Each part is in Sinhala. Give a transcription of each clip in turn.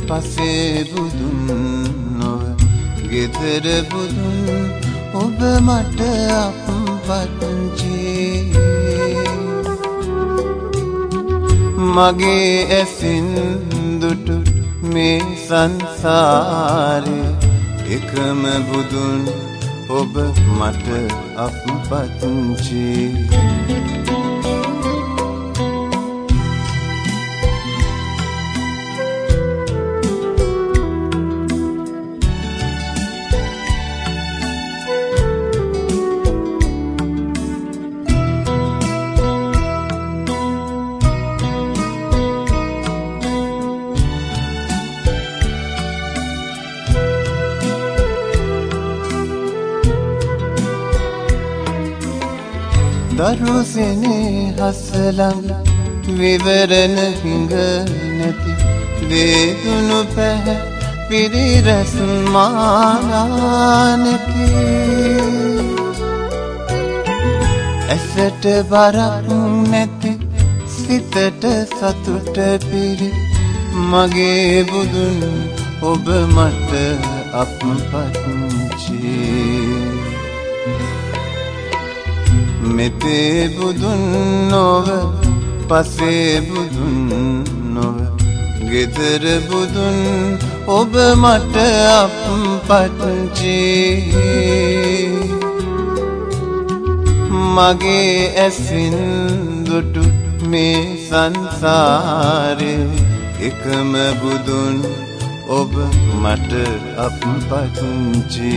පසේ බුදුන් නොව ගෙදර බුදුන් ඔබ මට අපපත්චි මගේ ඇසින් දුටු මේ සංසාරේ එකම බුදුන් ඔබ මට අපපත්චි දරුසෙනේ හසලඟ විවරණ හිඟ නැති වේදුණු පැහැ පිරිරැසුන් මාලා නැති ඇසට බරක් නැති සිතට සතුට පිරි මගේ බුදුන් ඔබ මට අපපත්චි මෙතේ බුදුන් නොව පසේ බුදුන් නොව ගෙදර බුදුන් ඔබ මට අපපත්චි මගේ ඇසින් දුටු මේ සංසාරේ එකම බුදුන් ඔබ මට අපපත්චි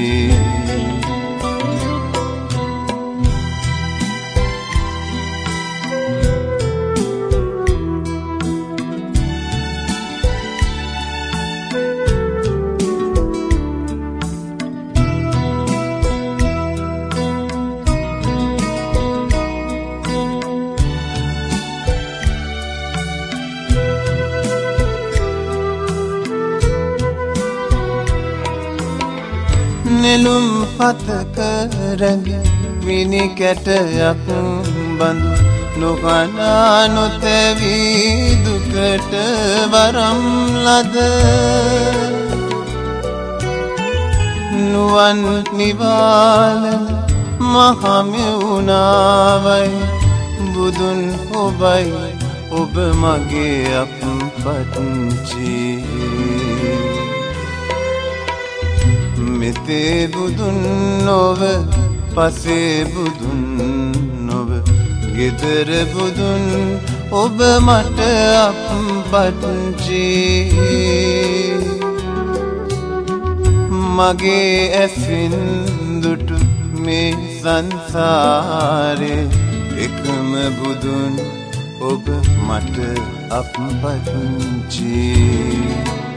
නෙළුම් පතක රැඳි විනි කැටයක් බඳු නොකනා නොතැවී දුකට වරම් ලද නුවන් නිවාලන මහමෙවුනාවයි බුදුන් ඔබයි ඔබ මගේ අපපත්චි මෙතේ බුදුන් නොව පසේ බුදුන් නොව ගෙදර බුදුන් ඔබ මට අපපත්චි මගේ ඇසින් දුටු මේ සංසාරේ එකම බුදුන් ඔබ මට අපපත්චි